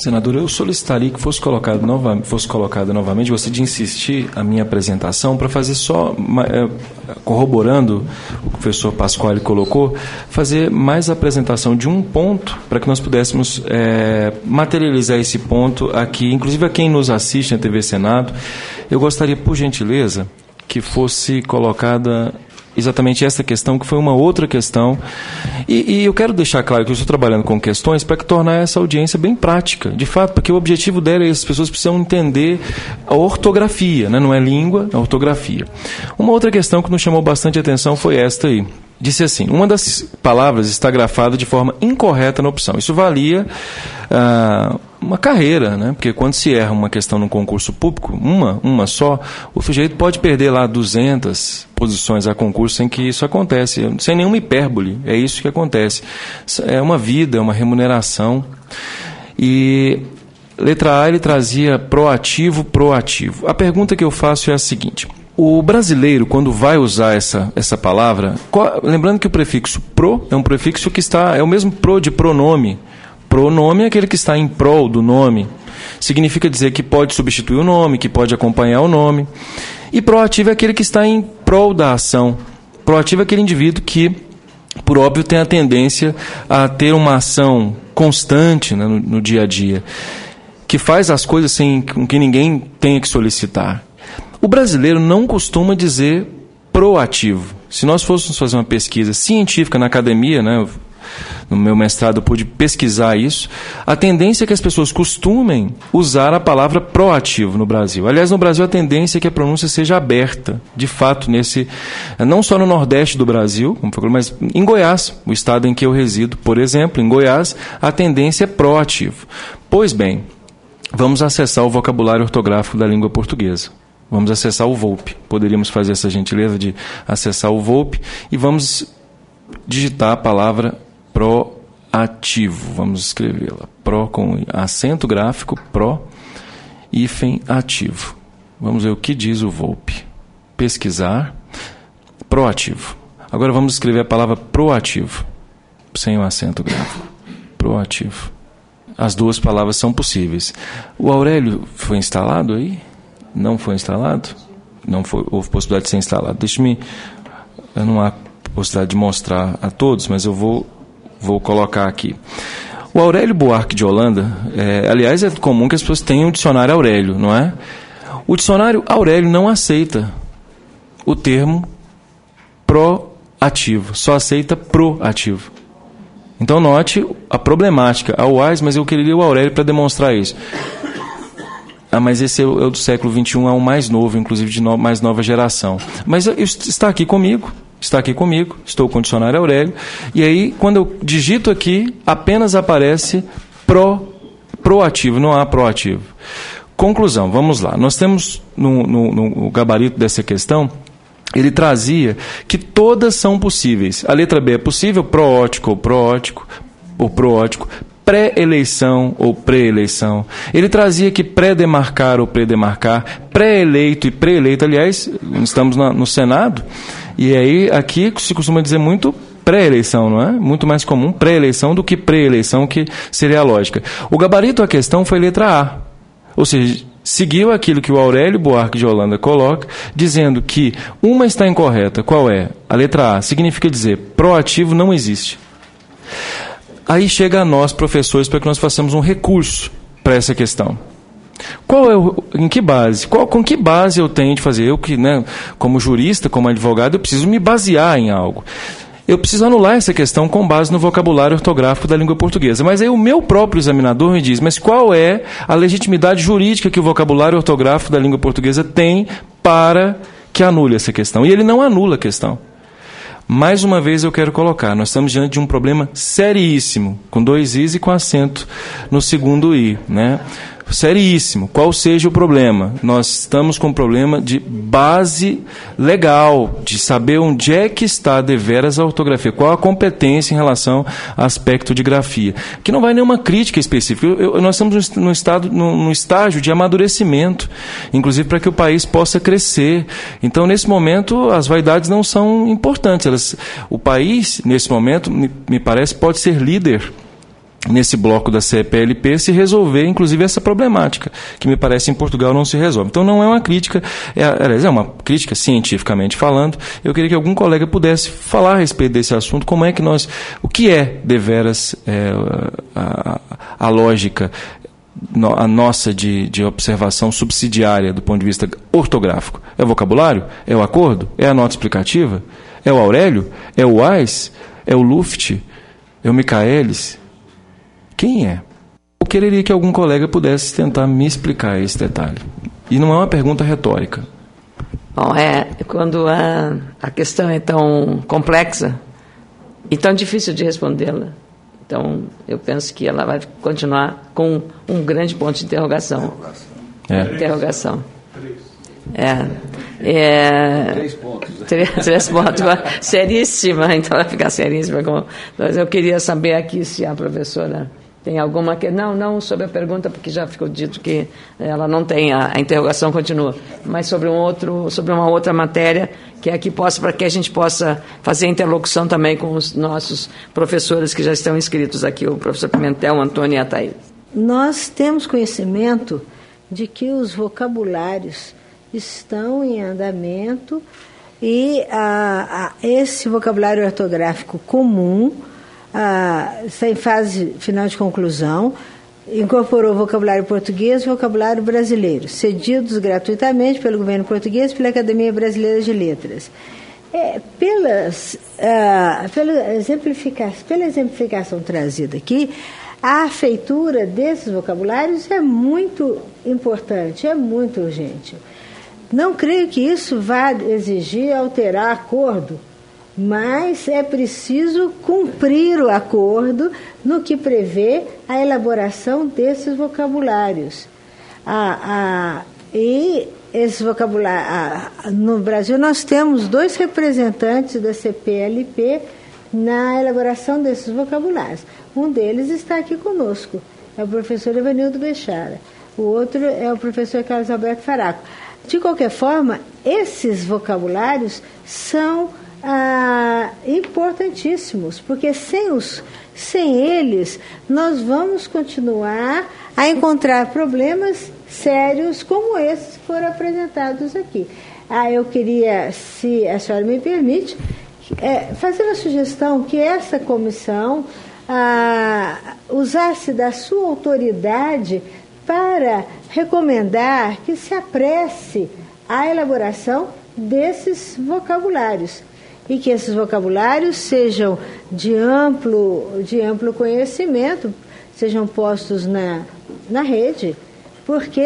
Senador, eu solicitaria que fosse colocada novamente, gostaria de insistir a minha apresentação para fazer só, corroborando o que o professor Pasquale colocou, fazer mais a apresentação de um ponto para que nós pudéssemos materializar esse ponto aqui, inclusive a quem nos assiste na TV Senado. Eu gostaria, por gentileza, que fosse colocada exatamente essa questão, que foi uma outra questão. E eu quero deixar claro que eu estou trabalhando com questões para tornar essa audiência bem prática, de fato, porque o objetivo dela é as pessoas precisam entender a ortografia, né? Não é língua, é ortografia. Uma outra questão que nos chamou bastante atenção foi esta aí. Disse assim: uma das palavras está grafada de forma incorreta na opção. Isso valia uma carreira, né? Porque quando se erra uma questão num concurso público, uma só, o sujeito pode perder lá 200 posições a concurso sem que isso acontece, sem nenhuma hipérbole. É isso que acontece. É uma vida, é uma remuneração. E letra A, ele trazia proativo. A pergunta que eu faço é a seguinte: o brasileiro, quando vai usar essa palavra, lembrando que o prefixo pro é um prefixo que é o mesmo pro de pronome. Pronome é aquele que está em prol do nome. Significa dizer que pode substituir o nome, que pode acompanhar o nome. E proativo é aquele que está em prol da ação. Proativo é aquele indivíduo que, por óbvio, tem a tendência a ter uma ação constante, né, no dia a dia, que faz as coisas sem que ninguém tenha que solicitar. O brasileiro não costuma dizer proativo. Se nós fôssemos fazer uma pesquisa científica na academia, né, no meu mestrado eu pude pesquisar isso, a tendência é que as pessoas costumem usar a palavra proativo no Brasil. Aliás, no Brasil a tendência é que a pronúncia seja aberta, de fato, não só no Nordeste do Brasil, como foi, mas em Goiás, o estado em que eu resido, por exemplo, em Goiás, a tendência é proativo. Pois bem, vamos acessar o vocabulário ortográfico da língua portuguesa. Vamos acessar o VOLPE. Poderíamos fazer essa gentileza de acessar o VOLPE e vamos digitar a palavra proativo. Vamos escrevê-la. Pro com acento gráfico, pro, hífen ativo. Vamos ver o que diz o VOLPE. Pesquisar, proativo. Agora vamos escrever a palavra proativo, sem o acento gráfico. Proativo. As duas palavras são possíveis. O Aurélio foi instalado aí? Não foi instalado? Não foi, houve possibilidade de ser instalado. Não há possibilidade de mostrar a todos, mas eu vou colocar aqui. O Aurélio Buarque de Holanda, aliás, é comum que as pessoas tenham o dicionário Aurélio, não é? O dicionário Aurélio não aceita o termo proativo, só aceita proativo. Então note a problemática. Mas eu queria ler o Aurélio para demonstrar isso. Mas esse é o do século XXI, é o mais novo, inclusive de mais nova geração. Mas está aqui comigo, estou com o dicionário Aurélio, e aí, quando eu digito aqui, apenas aparece proativo, não há proativo. Conclusão, vamos lá. Nós temos, no gabarito dessa questão, ele trazia que todas são possíveis. A letra B é possível, proótico ou proótico, pré-eleição ou pré-eleição. Ele trazia que pré-demarcar ou pré-demarcar, pré-eleito e pré-eleito. Aliás, estamos no Senado, e aí aqui se costuma dizer muito pré-eleição, não é? Muito mais comum pré-eleição do que pré-eleição, que seria a lógica. O gabarito da questão foi letra A. Ou seja, seguiu aquilo que o Aurélio Buarque de Holanda coloca, dizendo que uma está incorreta. Qual é? A letra A. Significa dizer, proativo não existe. Aí chega a nós, professores, para que nós façamos um recurso para essa questão. Em que base? Com que base eu tenho de fazer? Eu que, né, como jurista, como advogado, eu preciso me basear em algo. Eu preciso anular essa questão com base no vocabulário ortográfico da língua portuguesa. Mas aí o meu próprio examinador me diz, mas qual é a legitimidade jurídica que o vocabulário ortográfico da língua portuguesa tem para que anule essa questão? E ele não anula a questão. Mais uma vez eu quero colocar, nós estamos diante de um problema seríssimo, com 2 i's e com acento no segundo i, né? Seríssimo. Qual seja o problema? Nós estamos com um problema de base legal, de saber onde é que está deveras a ortografia, qual a competência em relação ao aspecto de grafia. Que não vai nenhuma crítica específica. Nós estamos num estágio de amadurecimento, inclusive para que o país possa crescer. Então, nesse momento, as vaidades não são importantes. O país, nesse momento, me parece, pode ser líder nesse bloco da CPLP, se resolver, inclusive, essa problemática, que me parece em Portugal não se resolve. Então, não é uma crítica, aliás, é uma crítica cientificamente falando. Eu queria que algum colega pudesse falar a respeito desse assunto, o que é, deveras, a lógica, a nossa de observação subsidiária do ponto de vista ortográfico. É o vocabulário? É o acordo? É a nota explicativa? É o Aurélio? É o Weiss? É o Luft? É o Michaelis? Quem é? Eu queria que algum colega pudesse tentar me explicar esse detalhe. E não é uma pergunta retórica. Bom, quando a questão é tão complexa e tão difícil de respondê-la, então eu penso que ela vai continuar com um grande ponto de interrogação. Interrogação. 3 pontos. 3 pontos. Seríssima, então vai ficar seríssima. Mas eu queria saber aqui se a professora tem alguma... Não sobre a pergunta, porque já ficou dito que ela não tem, a interrogação continua, mas sobre uma outra matéria, que é aqui para que a gente possa fazer interlocução também com os nossos professores que já estão inscritos aqui, o professor Pimentel, o Antônio e a Thaís. Nós temos conhecimento de que os vocabulários estão em andamento e esse vocabulário ortográfico comum está em fase final de conclusão, incorporou vocabulário português e vocabulário brasileiro, cedidos gratuitamente pelo governo português e pela Academia Brasileira de Letras. Pela exemplificação trazida aqui, a feitura desses vocabulários é muito importante, é muito urgente. Não creio que isso vá exigir alterar acordo, mas é preciso cumprir o acordo no que prevê a elaboração desses vocabulários. E esses vocabulários, no Brasil nós temos 2 representantes da CPLP na elaboração desses vocabulários. Um deles está aqui conosco, é o professor Evanildo Bechara. O outro é o professor Carlos Alberto Faraco. De qualquer forma, esses vocabulários são importantíssimos, porque sem eles nós vamos continuar a encontrar problemas sérios como esses que foram apresentados aqui. Eu queria, se a senhora me permite, fazer uma sugestão que essa comissão usasse da sua autoridade para recomendar que se apresse a elaboração desses vocabulários e que esses vocabulários sejam de amplo conhecimento, sejam postos na rede, porque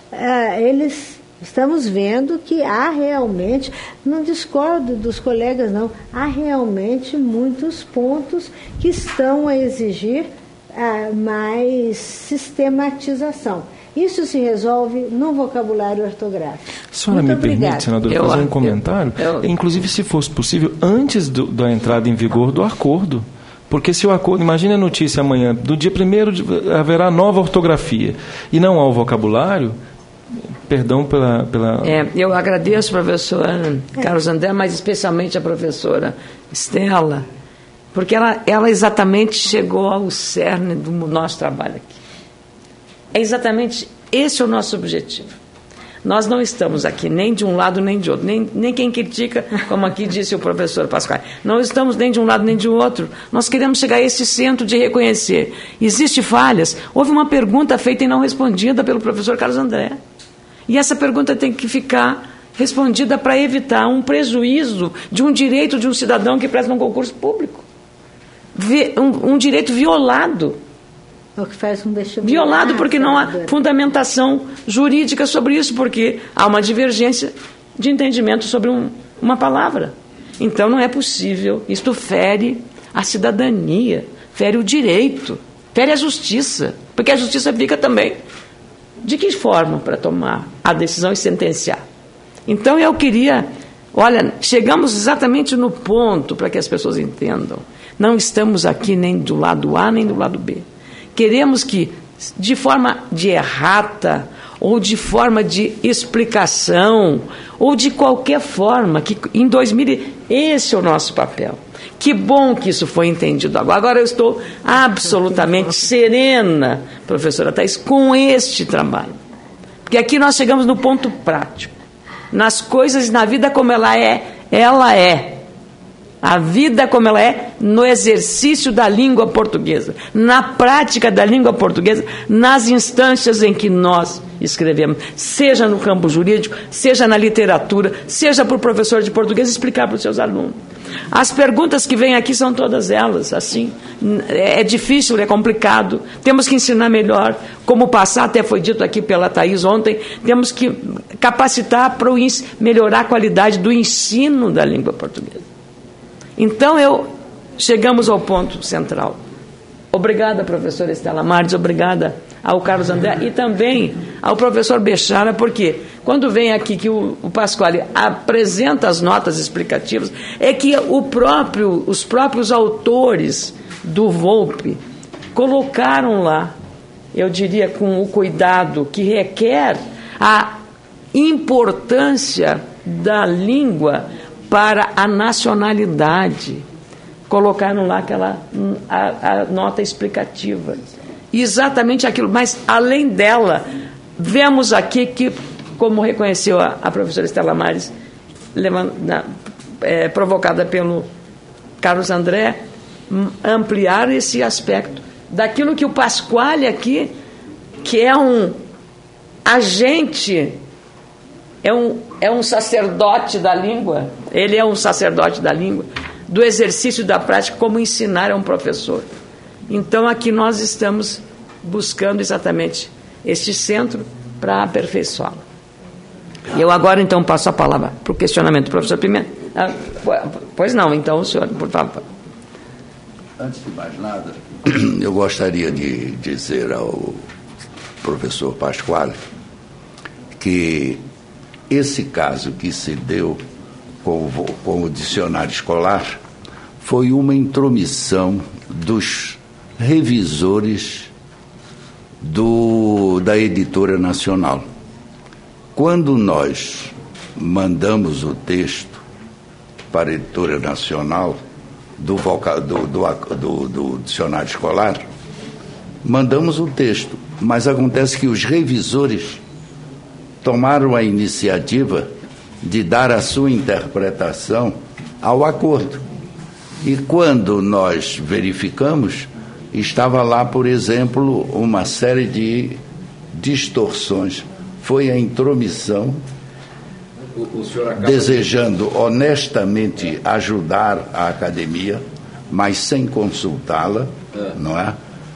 estamos vendo que há realmente, não discordo dos colegas não, há realmente muitos pontos que estão a exigir mais sistematização. Isso se resolve no vocabulário ortográfico. A senhora me permite, senadora, fazer um comentário? Inclusive, se fosse possível, antes da entrada em vigor do acordo. Porque se o acordo, imagine a notícia amanhã, do dia 1º haverá nova ortografia e não há o vocabulário, perdão pela... eu agradeço, professora Carlos André, mas especialmente a professora Estela, porque ela exatamente chegou ao cerne do nosso trabalho aqui. É exatamente esse o nosso objetivo. Nós não estamos aqui nem de um lado nem de outro, nem quem critica, como aqui disse o professor Pascoal. Não estamos nem de um lado nem de outro. Nós queremos chegar a esse centro de reconhecer. Existem falhas. Houve uma pergunta feita e não respondida pelo professor Carlos André. E essa pergunta tem que ficar respondida para evitar um prejuízo de um direito de um cidadão que presta um concurso público. Um direito violado. O que faz um vestibular. Violado porque não há fundamentação jurídica sobre isso, porque há uma divergência de entendimento sobre uma palavra. Então não é possível. Isto fere a cidadania, fere o direito, fere a justiça, porque a justiça fica também de que forma para tomar a decisão e sentenciar. Então eu queria... Olha, chegamos exatamente no ponto para que as pessoas entendam. Não estamos aqui nem do lado A nem do lado B. Queremos que, de forma de errata, ou de forma de explicação, ou de qualquer forma, que em 2000, esse é o nosso papel. Que bom que isso foi entendido agora. Agora eu estou absolutamente serena, professora Thais, com este trabalho. Porque aqui nós chegamos no ponto prático. Nas coisas, na vida como ela é. A vida como ela é no exercício da língua portuguesa, na prática da língua portuguesa, nas instâncias em que nós escrevemos, seja no campo jurídico, seja na literatura, seja para o professor de português explicar para os seus alunos. As perguntas que vêm aqui são todas elas, assim, é difícil, é complicado, temos que ensinar melhor, como passar, até foi dito aqui pela Thais ontem, temos que capacitar para melhorar a qualidade do ensino da língua portuguesa. Então, chegamos ao ponto central. Obrigada, professora Estela Martins, obrigada ao Carlos André e também ao professor Bechara, porque quando vem aqui que o Pasquale apresenta as notas explicativas, é que os próprios autores do Volpe colocaram lá, eu diria com o cuidado que requer a importância da língua para a nacionalidade. Colocaram lá a nota explicativa. Exatamente aquilo. Mas, além dela, vemos aqui que, como reconheceu a professora Estela Martins, provocada pelo Carlos André, ampliar esse aspecto daquilo que o Pasquale aqui, que é um agente, é um sacerdote da língua, ele é um sacerdote da língua, do exercício da prática, como ensinar a um professor. Então, aqui nós estamos buscando exatamente este centro para aperfeiçoá-lo. E eu agora, então, passo a palavra para o questionamento do professor Pimenta. Pois não, então, o senhor, por favor. Antes de mais nada, eu gostaria de dizer ao professor Pasquale que esse caso que se deu com o dicionário escolar foi uma intromissão dos revisores da editora nacional. Quando nós mandamos o texto para a editora nacional do dicionário escolar, mandamos o texto, mas acontece que os revisores tomaram a iniciativa de dar a sua interpretação ao acordo. E quando nós verificamos, estava lá, por exemplo, uma série de distorções. Foi a intromissão, desejando honestamente ajudar a academia, mas sem consultá-la, não é?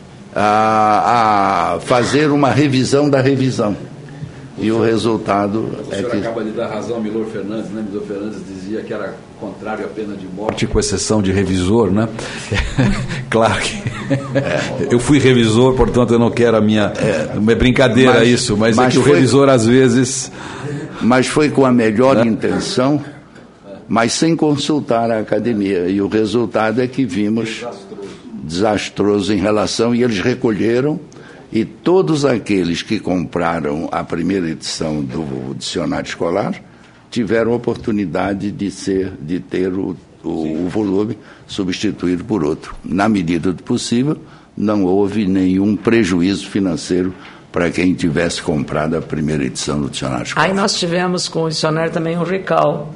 A fazer uma revisão da revisão. E o resultado é que... O senhor acaba de dar razão a Milor Fernandes, né? Milor Fernandes dizia que era contrário à pena de morte, com exceção de revisor, né? Claro que... Eu fui revisor, portanto eu não quero a minha... É brincadeira isso, mas é que o revisor às vezes... Mas foi com a melhor intenção, mas sem consultar a academia. E o resultado é que vimos desastroso em relação... E eles recolheram... E todos aqueles que compraram a primeira edição do dicionário escolar tiveram a oportunidade de ter o volume substituído por outro. Na medida do possível, não houve nenhum prejuízo financeiro para quem tivesse comprado a primeira edição do dicionário escolar. Aí nós tivemos com o dicionário também um recal.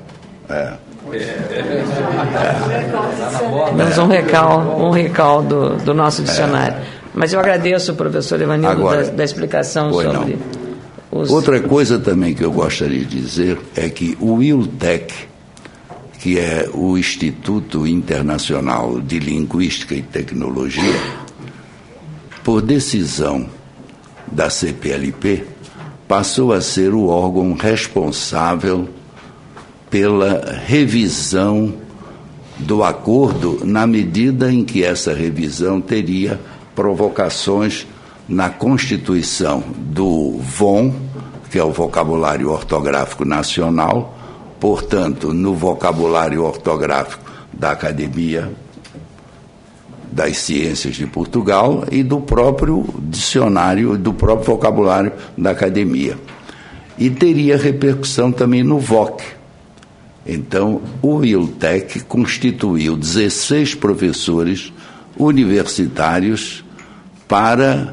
Tivemos um recal do nosso dicionário. Mas eu agradeço, professor Evanildo, da explicação sobre os... Outra coisa também que eu gostaria de dizer é que o ILTEC, que é o Instituto Internacional de Linguística e Tecnologia, por decisão da CPLP, passou a ser o órgão responsável pela revisão do acordo, na medida em que essa revisão teria provocações na constituição do VON, que é o Vocabulário Ortográfico Nacional, portanto, no vocabulário ortográfico da Academia das Ciências de Portugal e do próprio dicionário, do próprio vocabulário da Academia. E teria repercussão também no VOC, Então, o ILTEC constituiu 16 professores universitários para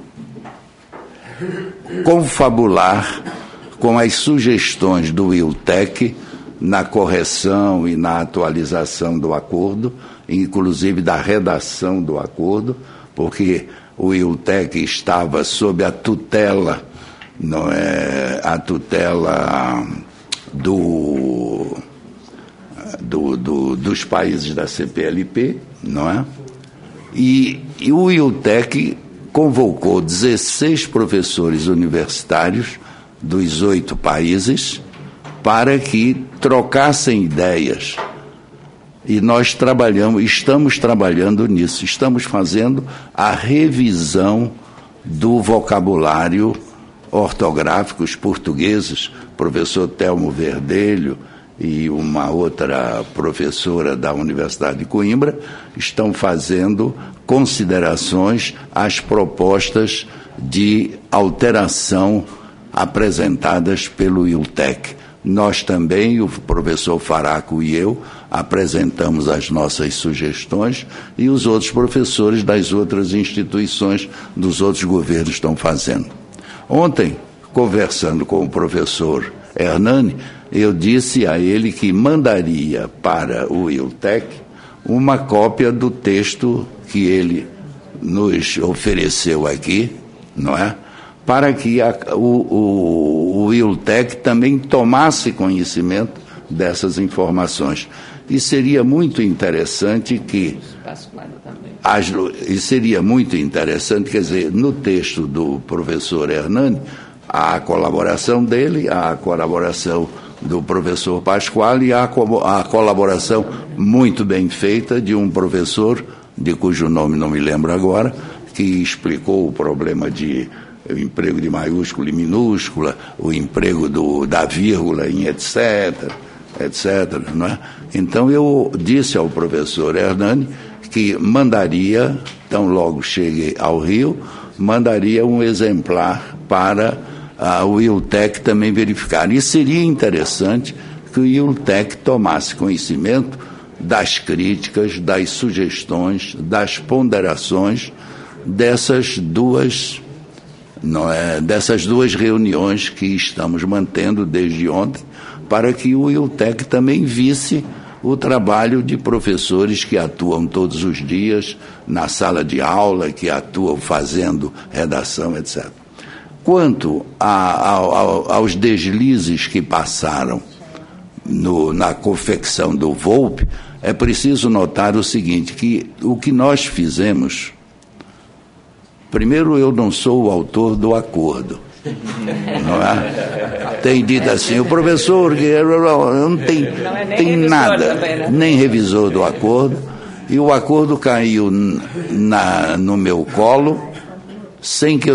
confabular com as sugestões do ILTEC na correção e na atualização do acordo, inclusive da redação do acordo, porque o ILTEC estava sob a tutela, a tutela dos países da CPLP, não é? E o ILTEC convocou 16 professores universitários dos 8 países para que trocassem ideias. E nós estamos trabalhando nisso, estamos fazendo a revisão do vocabulário ortográfico. Os portugueses, professor Telmo Verdelho e uma outra professora da Universidade de Coimbra, estão fazendo considerações às propostas de alteração apresentadas pelo ILTEC. Nós também, o professor Faraco e eu, apresentamos as nossas sugestões e os outros professores das outras instituições, dos outros governos estão fazendo. Ontem, conversando com o professor Hernani, eu disse a ele que mandaria para o ILTEC uma cópia do texto que ele nos ofereceu aqui, não é? Para que o ILTEC também tomasse conhecimento dessas informações. E seria muito interessante que... quer dizer, no texto do professor Hernani, há a colaboração dele, há a colaboração do professor Pasquale e há a colaboração muito bem feita de um professor, de cujo nome não me lembro agora, que explicou o problema de o emprego de maiúscula e minúscula, o emprego da vírgula em etc., não é? Então eu disse ao professor Hernani que mandaria, tão logo chegue ao Rio, mandaria um exemplar para o ILTEC também verificar. E seria interessante que o ILTEC tomasse conhecimento das críticas, das sugestões, das ponderações dessas duas reuniões que estamos mantendo desde ontem, para que o ILTEC também visse o trabalho de professores que atuam todos os dias na sala de aula, que atuam fazendo redação, etc. Quanto aos deslizes que passaram na confecção do Volpe, é preciso notar o seguinte, que o que nós fizemos... Primeiro, eu não sou o autor do acordo, não é? Tem dito assim, o professor não tem nada, também, né? Nem revisor do acordo, e o acordo caiu no meu colo sem que eu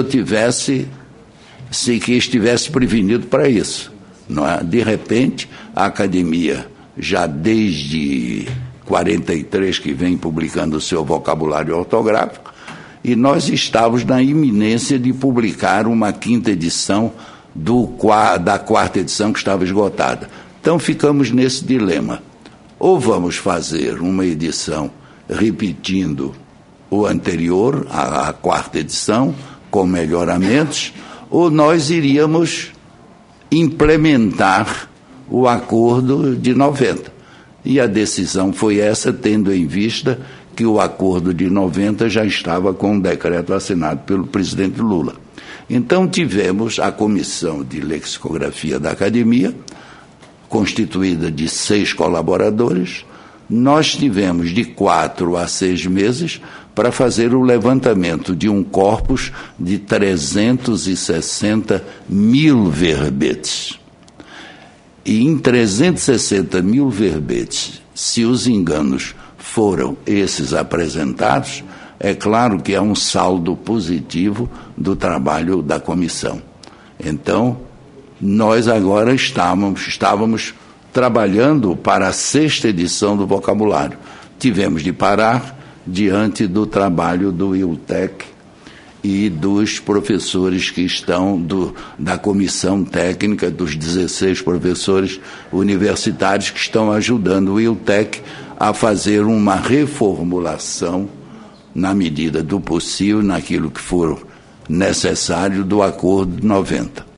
estivesse prevenido para isso, não é? De repente, a academia, já desde 43 que vem publicando o seu vocabulário ortográfico, e nós estávamos na iminência de publicar uma 5ª edição da 4ª edição que estava esgotada. Então ficamos nesse dilema. Ou vamos fazer uma edição repetindo o anterior, a 4ª edição, com melhoramentos, ou nós iríamos implementar o acordo de 90. E a decisão foi essa, tendo em vista que o acordo de 90 já estava com um decreto assinado pelo presidente Lula. Então tivemos a comissão de lexicografia da academia, constituída de 6 colaboradores. Nós tivemos de 4 a 6 meses para fazer o levantamento de um corpus de 360 mil verbetes. E em 360 mil verbetes, se os enganos foram esses apresentados, é claro que é um saldo positivo do trabalho da comissão. Então, nós agora estávamos trabalhando para a 6ª edição do vocabulário. Tivemos de parar diante do trabalho do ILTEC e dos professores que estão da comissão técnica, dos 16 professores universitários que estão ajudando o ILTEC a fazer uma reformulação, na medida do possível, naquilo que for necessário, do Acordo de 90.